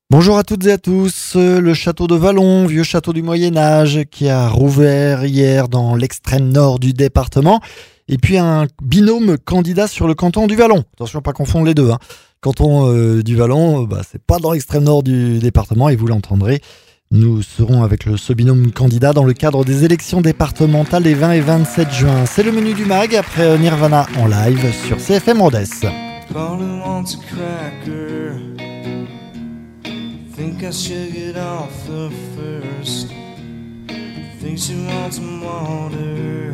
Bonjour à toutes et à tous. Le château de Vallon, vieux château du Moyen-Âge, qui a rouvert hier dans l'extrême nord du département. Et puis un binôme candidat sur le canton du Vallon. Attention, pas confondre les deux. Canton du Vallon, c'est pas dans l'extrême nord du département et vous l'entendrez. Nous serons avec ce binôme candidat dans le cadre des élections départementales les 20 et 27 juin. C'est le menu du MAG après Nirvana en live sur CFM Rodez. Think I should get off the first. Think she wants some water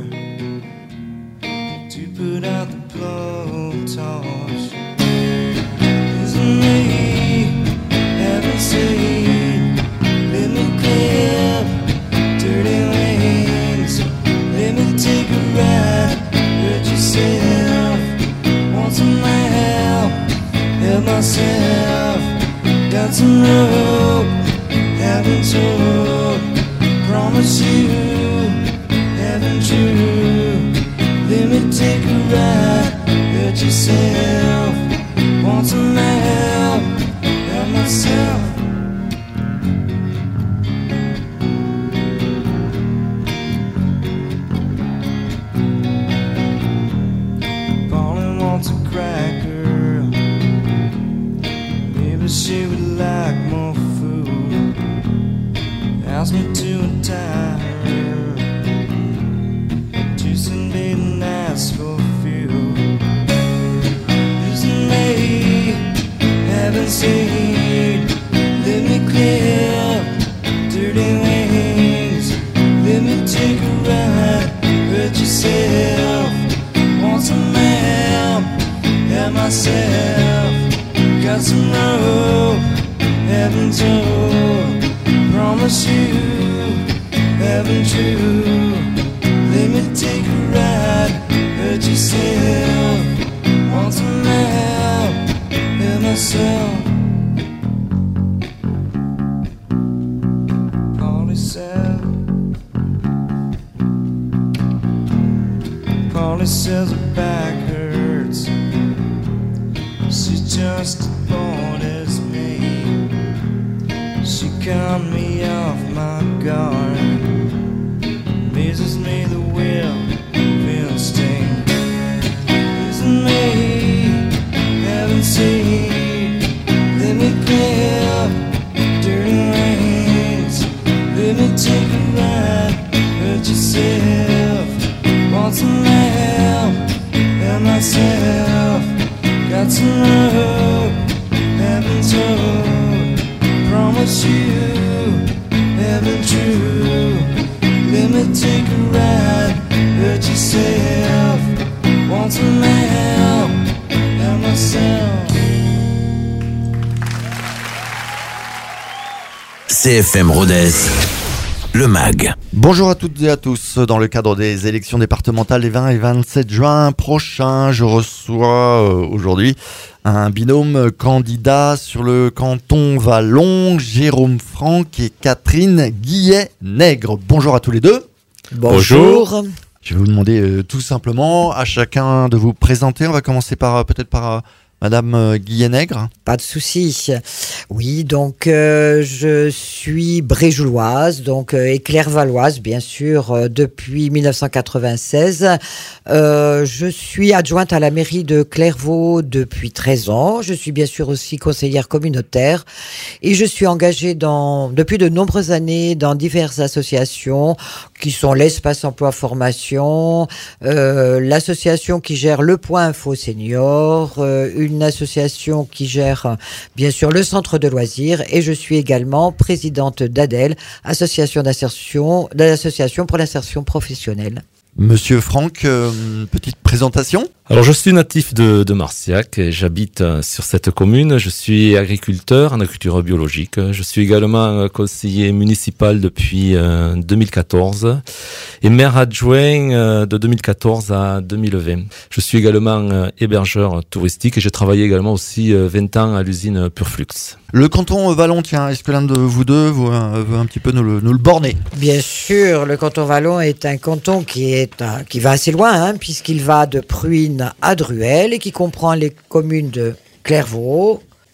to put out the blowtorch. Isn't me having seen? Let me clear dirty wings. Let me take a ride. Hurt yourself. Want some help? Help myself. Got some rope, haven't told. Promise you, haven't you? Let me take a ride, hurt yourself. Want some help, help myself. Pauline wants a cracker. She would like more food. Ask me to retire. To Sunday and ask for fuel. Isn't me haven't seen? Let me clear dirty wings. Let me take a ride. Hurt yourself. Want some help? Help myself. Got some rope, haven't told. Promise you, haven't true. Let me take a ride, hurt yourself. Want some help, help myself. Polly says her back hurts. She's just as bored as me. She caught me off my guard. Amazes me the will of instinct. Isn't me haven't seen? Let me clear dirty rains. Let me take a ride. Hurt yourself. Want some help? Help myself. Got some rope, haven't told. Promise you, haven't true. Let me take a ride, hurt yourself. Want some help, help myself. CFM Rodez, le MAG. Bonjour à toutes et à tous. Dans le cadre des élections départementales les 20 et 27 juin prochains, je reçois aujourd'hui un binôme candidat sur le canton Vallon, Jérôme Franck et Catherine Guillet-Nègre. Bonjour à tous les deux. Bonjour. Je vais vous demander tout simplement à chacun de vous présenter. On va commencer peut-être par Madame Guillet-Nègre. Pas de souci. Oui, donc je suis bréjouloise, et clairvalloise, bien sûr, depuis 1996. Je suis adjointe à la mairie de Clairvaux depuis 13 ans. Je suis bien sûr aussi conseillère communautaire et je suis engagée depuis de nombreuses années dans diverses associations qui sont l'Espace Emploi Formation, l'association qui gère le Point Info Senior, une association qui gère bien sûr le centre de loisirs et je suis également présidente d'ADEL, association d'association pour l'insertion professionnelle. Monsieur Franck, petite présentation. Alors je suis natif de Marciac et j'habite sur cette commune. Je suis agriculteur en agriculture biologique. Je suis également conseiller municipal depuis 2014 et maire adjoint de 2014 à 2020. Je suis également hébergeur touristique et j'ai travaillé également aussi 20 ans à l'usine Purflux. Le canton Vallon, tiens, est-ce que l'un de vous deux veut un petit peu nous le borner ? Bien sûr, le canton Vallon est un canton qui va assez loin, puisqu'il va de Pruine à Druel et qui comprend les communes de Clairvaux,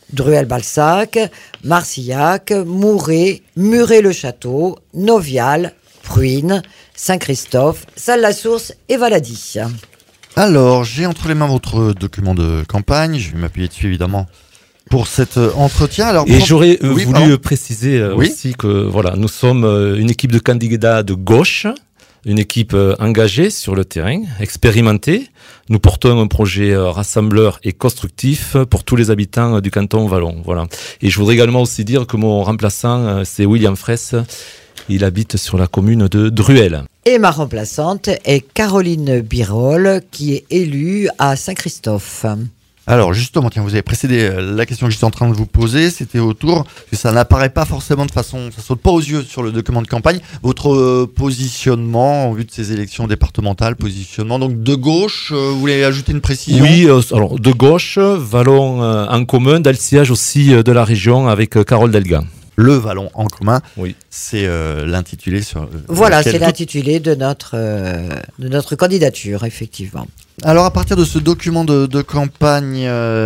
Druel-Balsac, Marcillac, Mouret, Muret-le-Château, Novial, Pruine, Saint-Christophe, Salles-la-Source et Valady. Alors, j'ai entre les mains votre document de campagne. Je vais m'appuyer dessus, évidemment, pour cet entretien. Alors, Et j'aurais Oui, voulu pardon. préciser Oui. aussi que voilà, nous sommes une équipe de candidats de gauche, une équipe engagée sur le terrain, expérimentée. Nous portons un projet rassembleur et constructif pour tous les habitants du canton Vallon. Voilà. Et je voudrais également aussi dire que mon remplaçant, c'est William Fraisse. Il habite sur la commune de Druel. Et ma remplaçante est Caroline Birol, qui est élue à Saint-Christophe. Alors justement, tiens, vous avez précédé la question que j'étais en train de vous poser, c'était autour, que ça n'apparaît pas forcément de façon, ça saute pas aux yeux sur le document de campagne, votre positionnement en vue de ces élections départementales, positionnement donc de gauche, vous voulez ajouter une précision? Oui, alors de gauche, Vallon en commun, dans le sillage aussi de la région avec Carole Delga. Le Vallon en commun, Oui. c'est l'intitulé sur... Voilà, lequel c'est tout- l'intitulé de notre candidature, effectivement. Alors à partir de ce document de campagne,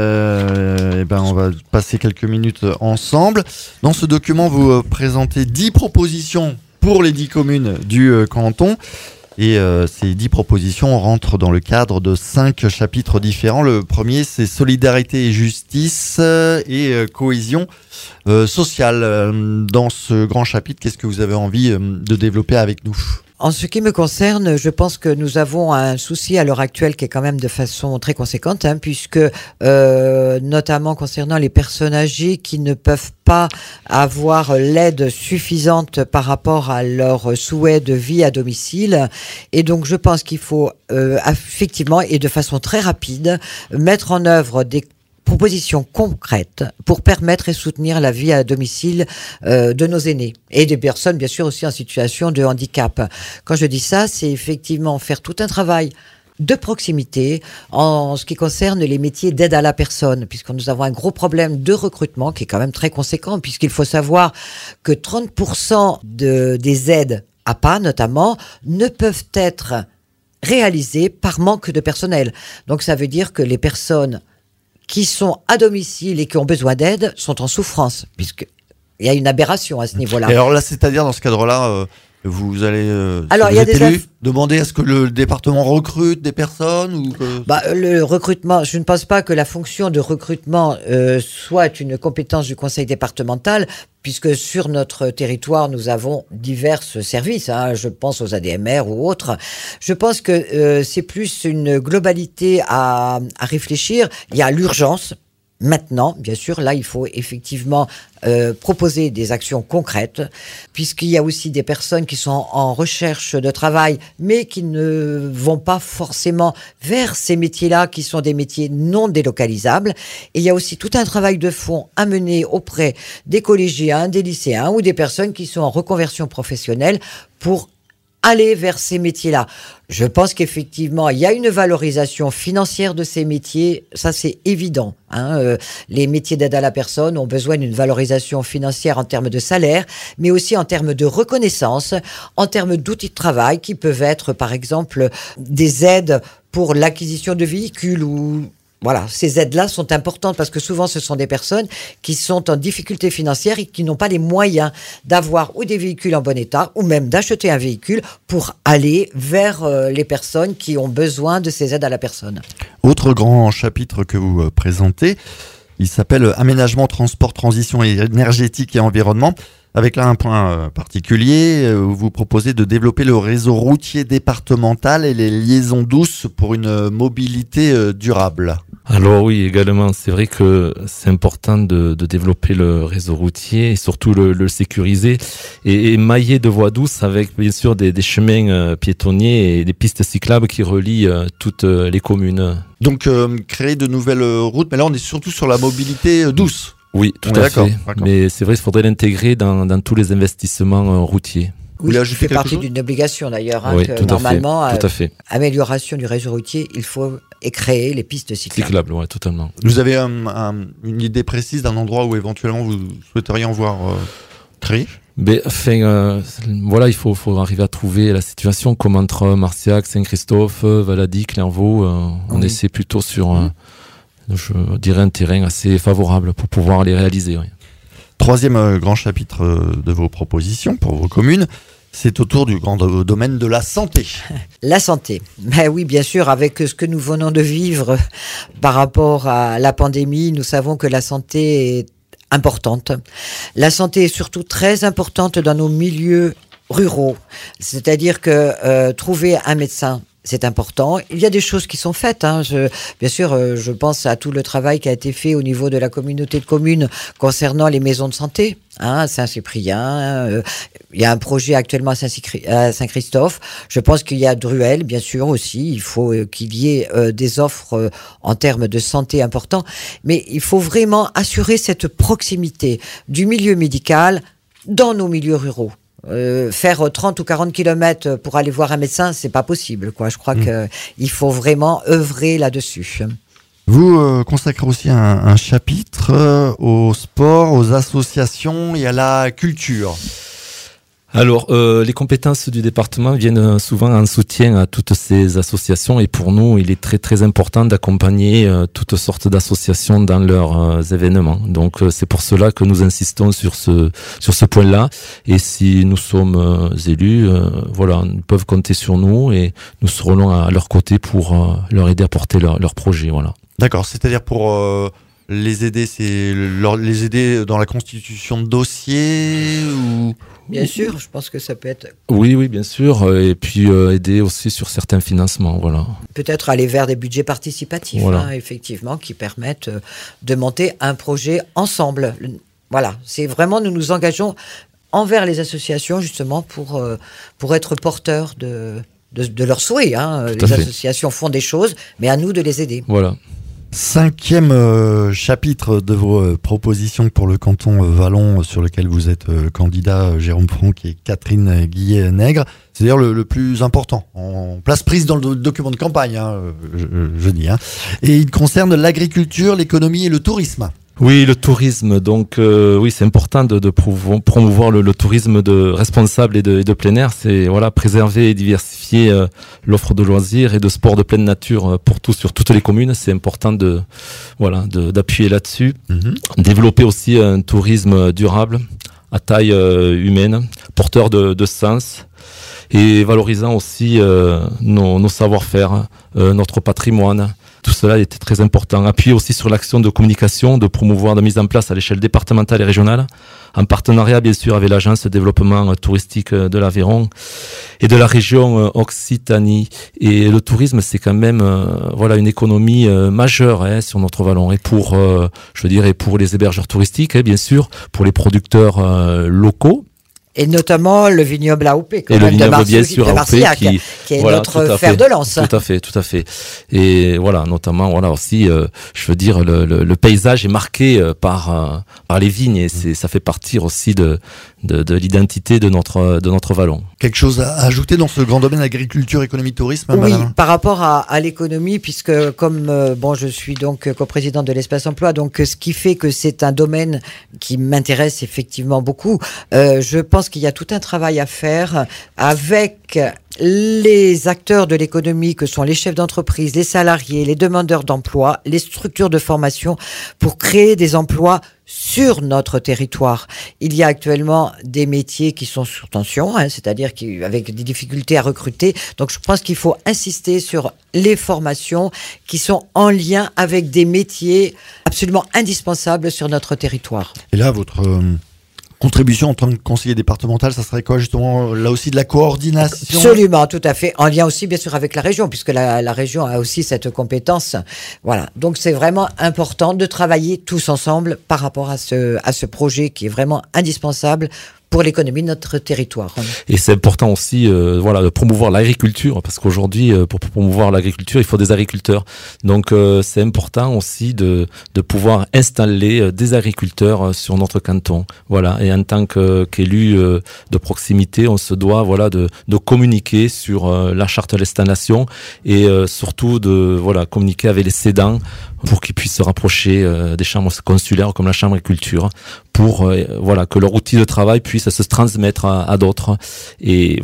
on va passer quelques minutes ensemble. Dans ce document, vous présentez 10 propositions pour les 10 communes du canton. Et ces 10 propositions rentrent dans le cadre de 5 chapitres différents. Le premier, c'est solidarité et justice et cohésion sociale. Dans ce grand chapitre, qu'est-ce que vous avez envie de développer avec nous ? En ce qui me concerne, je pense que nous avons un souci à l'heure actuelle qui est quand même de façon très conséquente, puisque notamment concernant les personnes âgées qui ne peuvent pas avoir l'aide suffisante par rapport à leur souhait de vie à domicile. Et donc je pense qu'il faut effectivement et de façon très rapide mettre en œuvre des propositions concrètes pour permettre et soutenir la vie à domicile de nos aînés et des personnes bien sûr aussi en situation de handicap. Quand je dis ça, c'est effectivement faire tout un travail de proximité en ce qui concerne les métiers d'aide à la personne, puisque nous avons un gros problème de recrutement qui est quand même très conséquent, puisqu'il faut savoir que 30% des aides APA notamment ne peuvent être réalisées par manque de personnel. Donc ça veut dire que les personnes qui sont à domicile et qui ont besoin d'aide sont en souffrance, puisqu'il y a une aberration à ce niveau-là. Et alors là, c'est-à-dire dans ce cadre-là, vous allez Alors, si il y a vous êtes des élu, demander à ce que le département recrute des personnes ou que... Le recrutement, je ne pense pas que la fonction de recrutement soit une compétence du conseil départemental, puisque sur notre territoire, nous avons divers services. Je pense aux ADMR ou autres. Je pense que c'est plus une globalité à réfléchir. Il y a l'urgence. Maintenant, bien sûr, là, il faut effectivement proposer des actions concrètes, puisqu'il y a aussi des personnes qui sont en recherche de travail, mais qui ne vont pas forcément vers ces métiers-là, qui sont des métiers non délocalisables. Et il y a aussi tout un travail de fond à mener auprès des collégiens, des lycéens ou des personnes qui sont en reconversion professionnelle pour aller vers ces métiers-là. Je pense qu'effectivement, il y a une valorisation financière de ces métiers, ça c'est évident. Les métiers d'aide à la personne ont besoin d'une valorisation financière en termes de salaire, mais aussi en termes de reconnaissance, en termes d'outils de travail qui peuvent être par exemple des aides pour l'acquisition de véhicules ou... Voilà, ces aides-là sont importantes parce que souvent ce sont des personnes qui sont en difficulté financière et qui n'ont pas les moyens d'avoir ou des véhicules en bon état ou même d'acheter un véhicule pour aller vers les personnes qui ont besoin de ces aides à la personne. Autre grand chapitre que vous présentez, il s'appelle Aménagement, transport, transition énergétique et environnement. Avec là un point particulier, où vous proposez de développer le réseau routier départemental et les liaisons douces pour une mobilité durable. Alors oui, également, c'est vrai que c'est important de développer le réseau routier et surtout le sécuriser et mailler de voies douces avec bien sûr des chemins piétonniers et des pistes cyclables qui relient toutes les communes. Donc créer de nouvelles routes, mais là on est surtout sur la mobilité douce. Oui, tout à fait. D'accord. Mais c'est vrai, il faudrait l'intégrer dans tous les investissements routiers. Vous voulez ajouter fait quelque partie chose d'une obligation d'ailleurs, Oui, que tout normalement, à fait. Amélioration du réseau routier, il faut créer les pistes cyclables. Cyclables, ouais, totalement. Vous avez une idée précise d'un endroit où éventuellement vous souhaiteriez en voir créé ? Mais voilà, il faut arriver à trouver la situation comme entre Marcillac, Saint-Christophe, Valady, Clairvaux. On essaie plutôt sur je dirais un terrain assez favorable pour pouvoir les réaliser. Oui. Troisième grand chapitre de vos propositions pour vos communes, c'est autour du grand domaine de la santé. La santé. Ben oui, bien sûr, avec ce que nous venons de vivre par rapport à la pandémie, nous savons que la santé est importante. La santé est surtout très importante dans nos milieux ruraux. C'est-à-dire que trouver un médecin, c'est important. Il y a des choses qui sont faites. Bien sûr, je pense à tout le travail qui a été fait au niveau de la communauté de communes concernant les maisons de santé. Saint-Cyprien, il y a un projet actuellement à Saint-Christophe. Je pense qu'il y a Druel, bien sûr aussi. Il faut qu'il y ait des offres en termes de santé importants. Mais il faut vraiment assurer cette proximité du milieu médical dans nos milieux ruraux. Faire 30 ou 40 kilomètres pour aller voir un médecin, c'est pas possible, quoi. Je crois qu'il faut vraiment œuvrer là-dessus. Vous consacrez aussi un chapitre au sport, aux associations et à la culture. Alors, les compétences du département viennent souvent en soutien à toutes ces associations et pour nous, il est très très important d'accompagner toutes sortes d'associations dans leurs événements. Donc, c'est pour cela que nous insistons sur ce point-là. Et si nous sommes élus, ils peuvent compter sur nous et nous serons à leur côté pour leur aider à porter leur projet. Voilà. D'accord, c'est-à-dire pour les aider, les aider dans la constitution de dossiers ou... Bien sûr, je pense que ça peut être... Oui, bien sûr, et puis aider aussi sur certains financements, voilà. Peut-être aller vers des budgets participatifs, effectivement, qui permettent de monter un projet ensemble. Voilà, c'est vraiment, nous nous engageons envers les associations, justement, pour être porteurs de leurs souhaits. Les associations font des choses, mais à nous de les aider. Voilà. Cinquième chapitre de vos propositions pour le canton Vallon, sur lequel vous êtes candidat, Jérôme Franck et Catherine Guillet-Nègre. C'est d'ailleurs le plus important, en place prise dans le document de campagne, je dis. Et il concerne l'agriculture, l'économie et le tourisme. Oui, le tourisme. Donc, c'est important de promouvoir le tourisme responsable et de plein air. C'est préserver et diversifier l'offre de loisirs et de sports de pleine nature pour tous sur toutes les communes. C'est important d'appuyer là-dessus. Développer aussi un tourisme durable à taille humaine, porteur de sens et valorisant aussi nos savoir-faire, notre patrimoine. Tout cela était très important. Appuyer aussi sur l'action de communication, de promouvoir la mise en place à l'échelle départementale et régionale, en partenariat bien sûr avec l'agence de développement touristique de l'Aveyron et de la région Occitanie. Et le tourisme, c'est quand même une économie majeure sur notre vallon. Et pour les hébergeurs touristiques, bien sûr, pour les producteurs locaux. Et notamment le vignoble AOP, et le vignoble bien sûr AOP qui est notre fer de lance. Tout à fait. Et notamment aussi, le paysage est marqué par les vignes et ça fait partie aussi de l'identité de notre vallon. Quelque chose à ajouter dans ce grand domaine agriculture, économie, tourisme, Oui, madame ? Par rapport à l'économie, puisque comme je suis donc coprésidente de l'Espace Emploi, donc ce qui fait que c'est un domaine qui m'intéresse effectivement beaucoup. Je pense qu'il y a tout un travail à faire avec les acteurs de l'économie que sont les chefs d'entreprise, les salariés, les demandeurs d'emploi, les structures de formation pour créer des emplois sur notre territoire. Il y a actuellement des métiers qui sont sous tension, c'est-à-dire avec des difficultés à recruter. Donc je pense qu'il faut insister sur les formations qui sont en lien avec des métiers absolument indispensables sur notre territoire. Et là, votre contribution en tant que conseiller départemental, ça serait quoi justement, là aussi de la coordination ? Absolument, tout à fait. En lien aussi bien sûr avec la région, puisque la région a aussi cette compétence. Voilà, donc c'est vraiment important de travailler tous ensemble par rapport à ce projet qui est vraiment indispensable pour l'économie de notre territoire. Et c'est important aussi de promouvoir l'agriculture, parce qu'aujourd'hui, pour promouvoir l'agriculture, il faut des agriculteurs. Donc c'est important aussi de pouvoir installer des agriculteurs sur notre canton. Voilà. Et en tant qu'élu de proximité, on se doit de communiquer sur la charte d'installation et surtout de communiquer avec les cédants pour qu'ils puissent se rapprocher des chambres consulaires comme la chambre agriculture, pour que leur outil de travail puisse se transmettre à d'autres. Et voilà.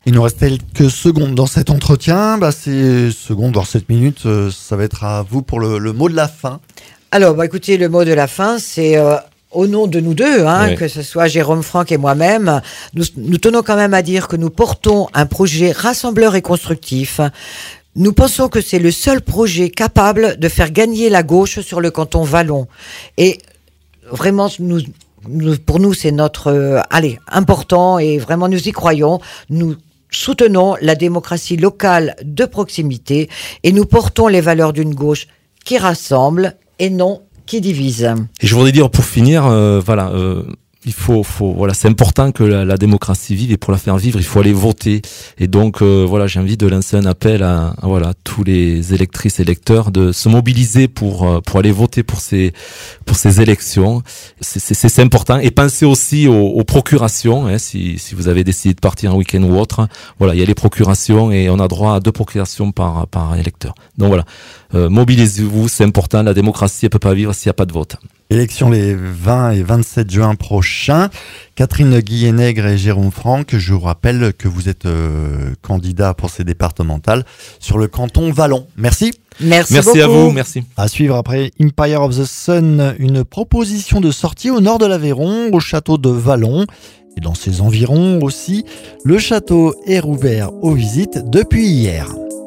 Il nous reste quelques secondes dans cet entretien. Ces secondes, voire 7 minutes, ça va être à vous pour le mot de la fin. Alors, écoutez, le mot de la fin, c'est au nom de nous deux, Oui. que ce soit Jérôme Franck et moi-même, nous tenons quand même à dire que nous portons un projet rassembleur et constructif. Nous pensons que c'est le seul projet capable de faire gagner la gauche sur le canton Vallon. Et vraiment, pour nous, c'est notre important et vraiment nous y croyons. Nous soutenons la démocratie locale de proximité et nous portons les valeurs d'une gauche qui rassemble et non qui divise. Et je voudrais dire pour finir, il faut c'est important que la démocratie vive, et pour la faire vivre, il faut aller voter. Et donc j'ai envie de lancer un appel à tous les électrices et électeurs de se mobiliser pour aller voter pour ces élections. C'est important. Et pensez aussi aux procurations, si vous avez décidé de partir un week-end ou autre. Il y a les procurations et on a droit à 2 procurations par électeur. Donc mobilisez-vous, c'est important. La démocratie, elle peut pas vivre s'il n'y a pas de vote. Élection les 20 et 27 juin prochains. Catherine Guillet-Nègre et Jérôme Franck, je vous rappelle que vous êtes candidat pour ces départementales sur le canton Vallon. Merci. Merci Merci beaucoup. à vous, merci. À suivre après Empire of the Sun, une proposition de sortie au nord de l'Aveyron, au château de Vallon. Et dans ses environs aussi, le château est rouvert aux visites depuis hier.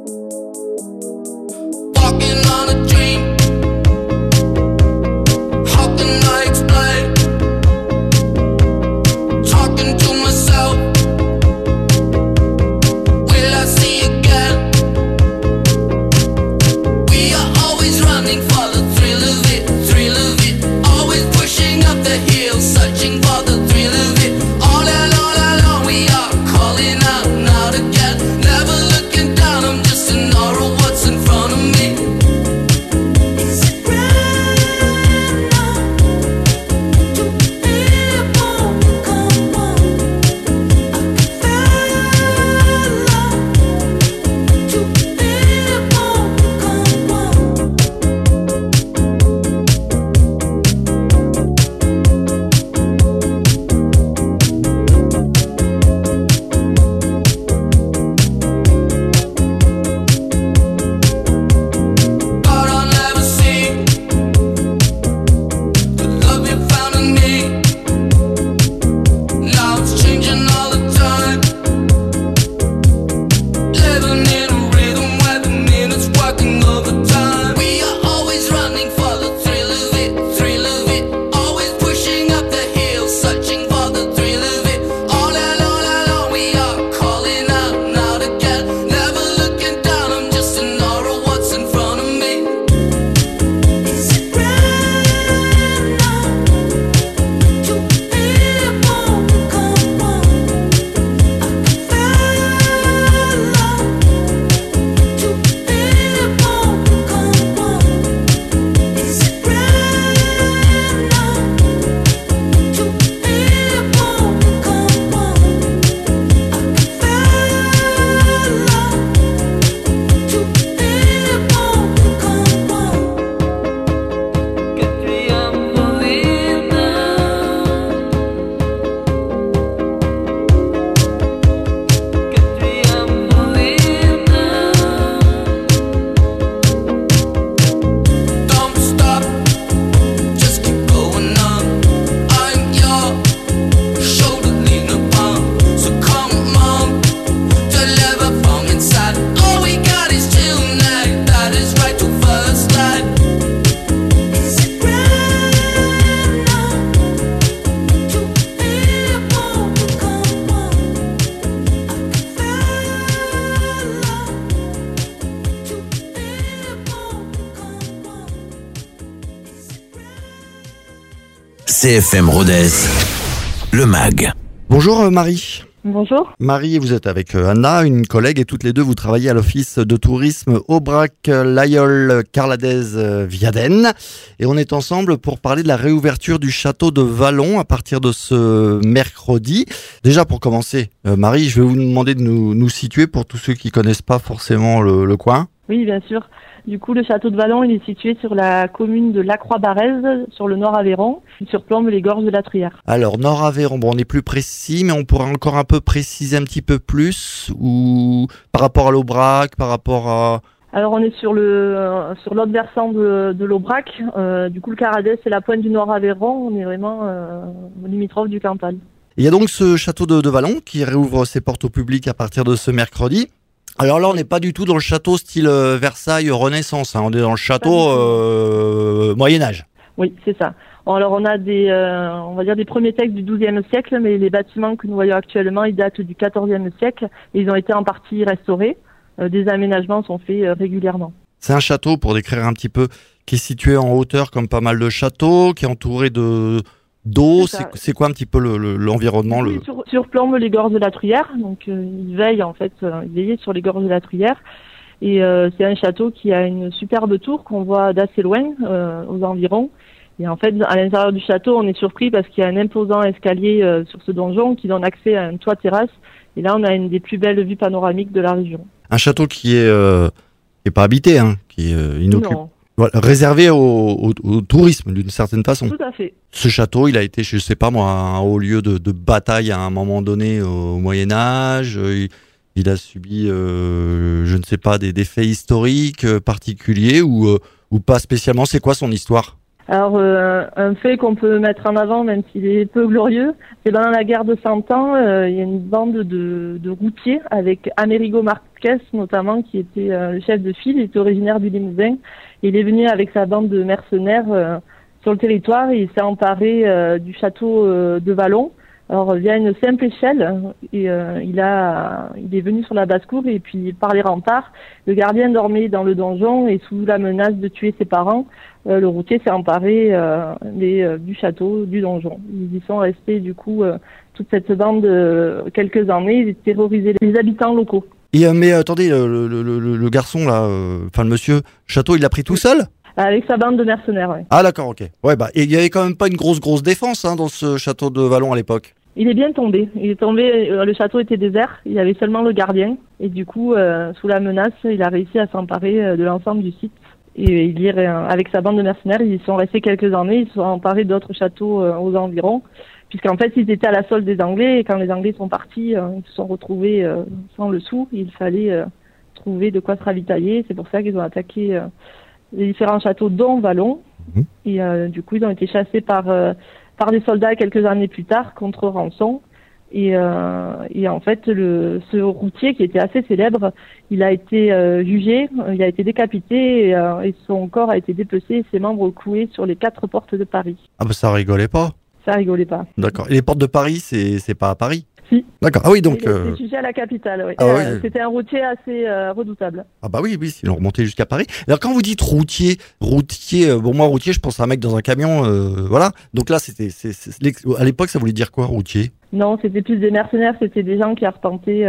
Walking on a dream. How can I explain? Talking to myself. Will I see again? We are always running for the thrill of it, thrill of it. Always pushing up the hill, searching for the thrill of it. All along we are calling out and out again. Never looking down, I'm just in awe of what's in front of me. But I'll never see the love you found in me. Now it's changing all the time. Living in a rhythm where the minutes working overtime. We are always running for the thrill of it, thrill of it. Always pushing up the hill, searching for the thrill of it. All along we are calling out and out again. Never looking down, I'm just in awe of what's in front of me. Don't stop, just keep going on. I'm your shoulder leaning upon. So come on, deliver from inside. All we got is tonight. That is right to first light. CFM Rodez, le MAG. Bonjour Marie. Bonjour. Marie, vous êtes avec Anna, une collègue, et toutes les deux, vous travaillez à l'office de tourisme Aubrac-Layolle-Carladez-Viaden. Et on est ensemble pour parler de la réouverture du château de Vallon à partir de ce mercredi. Déjà, pour commencer, Marie, je vais vous demander de nous situer pour tous ceux qui connaissent pas forcément le coin. Oui, bien sûr. Du coup, le château de Vallon, il est situé sur la commune de Lacroix-Barrez, sur le nord Aveyron, qui surplombe les gorges de la Truyère. Alors, Nord-Aveyron, bon, on est plus précis, mais on pourrait encore un peu préciser un petit peu plus, ou par rapport à l'Aubrac, par rapport à... Alors, on est sur l'autre versant de l'Aubrac. Du coup, le Caradès, c'est la pointe du nord Aveyron. On est vraiment limitrophe du Cantal. Il y a donc ce château de Vallon qui réouvre ses portes au public à partir de ce mercredi. Alors là, on n'est pas du tout dans le château style Versailles Renaissance, hein. On est dans le château Moyen-Âge. Oui, c'est ça. Alors, on a on va dire des premiers textes du XIIe siècle, mais les bâtiments que nous voyons actuellement, ils datent du XIVe siècle et ils ont été en partie restaurés. Des aménagements sont faits régulièrement. C'est un château, pour décrire un petit peu, qui est situé en hauteur comme pas mal de châteaux, qui est entouré d'eau. C'est quoi un petit peu l'environnement Il surplombe les gorges de la Truyère, donc il veille il veillait sur les gorges de la Truyère. Et c'est un château qui a une superbe tour qu'on voit d'assez loin, aux environs. Et en fait, à l'intérieur du château, on est surpris parce qu'il y a un imposant escalier sur ce donjon qui donne accès à un toit terrasse. Et là, on a une des plus belles vues panoramiques de la région. Un château qui est pas habité, hein, qui est inoccupé. Voilà, réservé au tourisme d'une certaine façon. Tout à fait. Ce château, il a été, je sais pas moi, un haut lieu de bataille à un moment donné au Moyen-Âge. Il a subi, je ne sais pas, des faits historiques particuliers ou pas spécialement. C'est quoi son histoire ? Alors, un fait qu'on peut mettre en avant, même s'il est peu glorieux, c'est pendant la guerre de 100 ans, il y a une bande de routiers avec Amerigo Marquez notamment, qui était le chef de file, il était originaire du Limousin. Il est venu avec sa bande de mercenaires sur le territoire et il s'est emparé du château de Vallon. Alors via une simple échelle, et il est venu sur la basse-cour et puis par les remparts, le gardien dormait dans le donjon et sous la menace de tuer ses parents, le routier s'est emparé du château, du donjon. Ils y sont restés du coup toute cette bande quelques années, ils terrorisaient les habitants locaux. Et mais attendez, le garçon là, enfin le monsieur, château, il l'a pris tout seul ? Avec sa bande de mercenaires, oui. Ah d'accord, ok. Ouais, bah, et il y avait quand même pas une grosse défense dans ce château de Vallon à l'époque. Il est bien tombé. Il est tombé, le château était désert, il y avait seulement le gardien. Et du coup, sous la menace, il a réussi à s'emparer de l'ensemble du site. Et avec sa bande de mercenaires, ils y sont restés quelques années, ils se sont emparés d'autres châteaux aux environs. Puisqu'en fait, ils étaient à la solde des Anglais, et quand les Anglais sont partis, ils se sont retrouvés sans le sou. Il fallait trouver de quoi se ravitailler. C'est pour ça qu'ils ont attaqué les différents châteaux, dont Vallon. Et du coup, ils ont été chassés par des soldats quelques années plus tard, contre rançon. Et en fait, ce routier qui était assez célèbre, il a été jugé, il a été décapité et son corps a été dépecé et ses membres cloués sur les 4 portes de Paris. Ah bah ça rigolait pas. Ça rigolait pas. D'accord. Et les portes de Paris, c'est pas à Paris ? Si. D'accord. Ah oui, donc... Il a été jugé à la capitale, oui. Ah oui. C'était un routier assez redoutable. Ah bah oui, ils l'ont remonté jusqu'à Paris. Alors quand vous dites routier, bon moi routier, je pense à un mec dans un camion, voilà. Donc là, à l'époque, ça voulait dire quoi, routier ? Non, c'était plus des mercenaires, c'était des gens qui arpentaient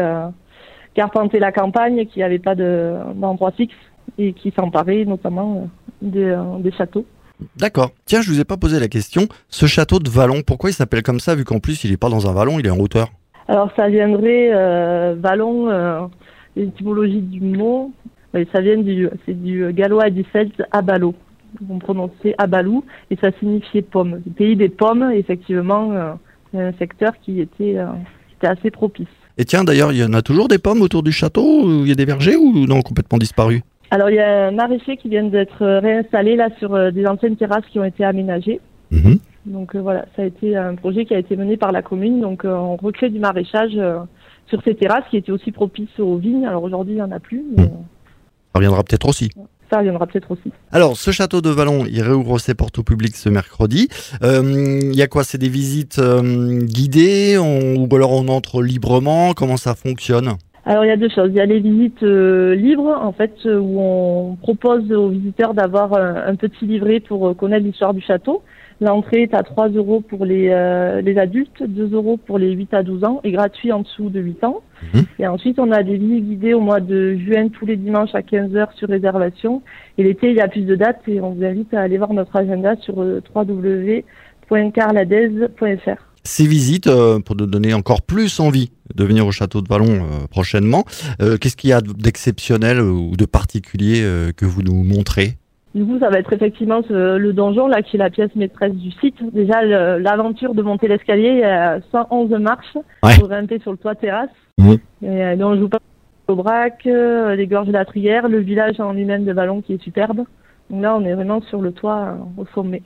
la campagne, qui n'avaient pas d'endroit fixe et qui s'emparaient notamment des châteaux. D'accord. Tiens, je vous ai pas posé la question. Ce château de Vallon, pourquoi il s'appelle comme ça, vu qu'en plus, il est pas dans un vallon, il est en hauteur ? Alors, ça viendrait, Vallon, l'étymologie du mot, ça vient c'est du gallois adifels abalo. On prononçait abalou, et ça signifiait pomme. Le pays des pommes, effectivement, un secteur qui était assez propice. Et tiens, d'ailleurs, il y en a toujours des pommes autour du château, il y a des vergers ou non, complètement disparus ? Alors, il y a un maraîcher qui vient d'être réinstallé là sur des anciennes terrasses qui ont été aménagées. Donc voilà, ça a été un projet qui a été mené par la commune. Donc on recrée du maraîchage sur ces terrasses qui étaient aussi propices aux vignes. Alors aujourd'hui, il n'y en a plus. Mais, ça reviendra peut-être aussi. Ça reviendra peut-être aussi. Alors, ce château de Vallon, il réouvre ses portes au public ce mercredi. Il y a quoi ? C'est des visites guidées ou alors on entre librement ? Comment ça fonctionne ? Alors il y a 2 choses. Il y a les visites libres, en fait, où on propose aux visiteurs d'avoir un petit livret pour connaître l'histoire du château. L'entrée est à 3 € pour les adultes, 2 € pour les 8 à 12 ans et gratuit en dessous de 8 ans. Et ensuite, on a des visites guidées au mois de juin tous les dimanches à 15h sur réservation. Et l'été, il y a plus de dates et on vous invite à aller voir notre agenda sur www.carladez.fr. ces visites pour nous donner encore plus envie de venir au château de Vallon prochainement. Qu'est-ce qu'il y a d'exceptionnel ou de particulier que vous nous montrez ? Du coup, ça va être effectivement le donjon, là, qui est la pièce maîtresse du site. Déjà, l'aventure de monter l'escalier, il y a 111 marches pour grimper sur le toit terrasse. Oui. Et on joue pas au braque, les gorges de la Trière, le village en lui-même de Vallon qui est superbe. Donc là, on est vraiment sur le toit au sommet.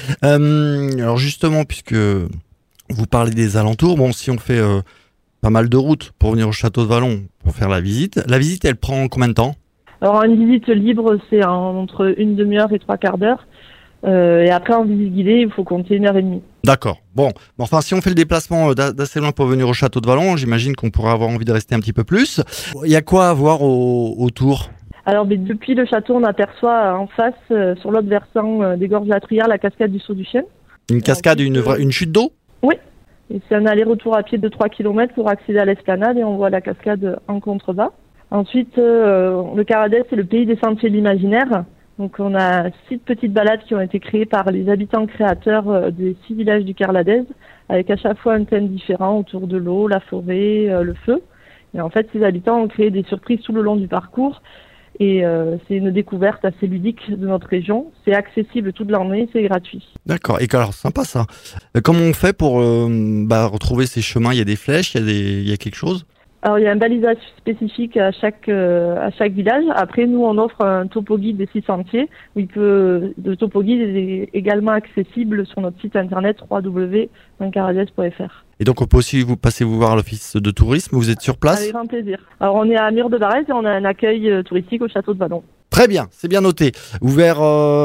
Alors justement, puisque vous parlez des alentours, bon, si on fait pas mal de routes pour venir au château de Vallon pour faire la visite, elle prend combien de temps ? Alors, une visite libre, c'est entre une demi-heure et 3/4 d'heure. Et après, en visite guidée, il faut compter 1h30. D'accord. Bon, enfin, si on fait le déplacement d'assez loin pour venir au château de Vallon, j'imagine qu'on pourrait avoir envie de rester un petit peu plus. Il y a quoi à voir autour ? Alors, depuis le château, on aperçoit en face, sur l'autre versant des gorges de la Trière, la cascade du Saut du Chêne. Une cascade, une chute d'eau ? Oui. Et c'est un aller-retour à pied de 3 km pour accéder à l'esplanade et on voit la cascade en contrebas. Ensuite, le Caradès, c'est le pays des sentiers de l'imaginaire. Donc, on a 6 petites balades qui ont été créées par les habitants créateurs des 6 villages du Carladès, avec à chaque fois un thème différent autour de l'eau, la forêt, le feu. Et en fait, ces habitants ont créé des surprises tout le long du parcours. Et c'est une découverte assez ludique de notre région. C'est accessible toute l'année, c'est gratuit. D'accord. Et alors, sympa ça. Comment on fait pour retrouver ces chemins ? Il y a des flèches, il y a quelque chose ? Alors, il y a un balisage spécifique à chaque village. Après, nous, on offre un topo guide des 6 sentiers. Le topo guide est également accessible sur notre site internet www.caradès.fr. Et donc, on peut aussi vous voir à l'office de tourisme. Vous êtes sur place ? Avec grand plaisir. Alors, on est à Mur de Barrez et on a un accueil touristique au château de Vallon. Très bien, c'est bien noté. Ouvert,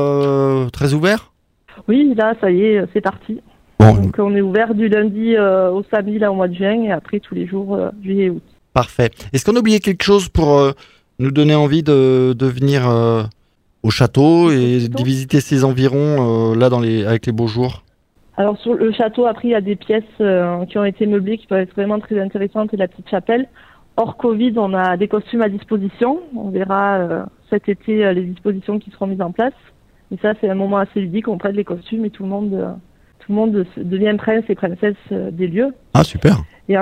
très ouvert ? Oui, là, ça y est, c'est parti. Bon. Donc, on est ouvert du lundi au samedi, là, au mois de juin, et après, tous les jours, juillet et août. Parfait. Est-ce qu'on a oublié quelque chose pour nous donner envie de venir au château et de visiter ses environs avec les beaux jours ? Alors, sur le château, après, il y a des pièces qui ont été meublées qui peuvent être vraiment très intéressantes et la petite chapelle. Hors Covid, on a des costumes à disposition. On verra cet été les dispositions qui seront mises en place. Et ça, c'est un moment assez ludique. On prête les costumes et tout le monde devient prince et princesse des lieux. Ah, super. Et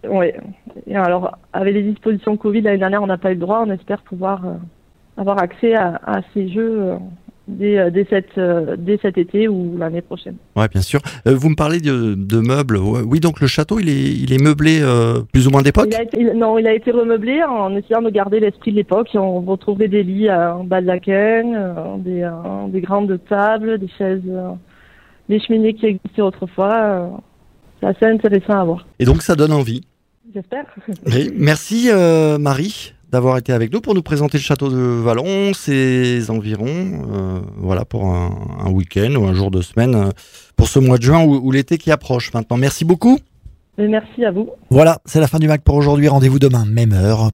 alors, avec les dispositions Covid, l'année dernière, on n'a pas eu le droit. On espère pouvoir avoir accès à ces jeux dès cet été ou l'année prochaine. Ouais, bien sûr. Vous me parlez de meubles. Oui, donc le château, il est meublé plus ou moins d'époque ? Il a été remeublé en essayant de garder l'esprit de l'époque. On retrouverait des lits en baldaquin, des grandes tables, des chaises, des cheminées qui existaient autrefois. C'est assez intéressant à voir. Et donc, ça donne envie. J'espère. Oui. Merci Marie d'avoir été avec nous pour nous présenter le château de Vallon, ses environs, pour un week-end ou un jour de semaine pour ce mois de juin ou l'été qui approche maintenant. Merci beaucoup. Et merci à vous. Voilà, c'est la fin du MAG pour aujourd'hui. Rendez-vous demain, même heure.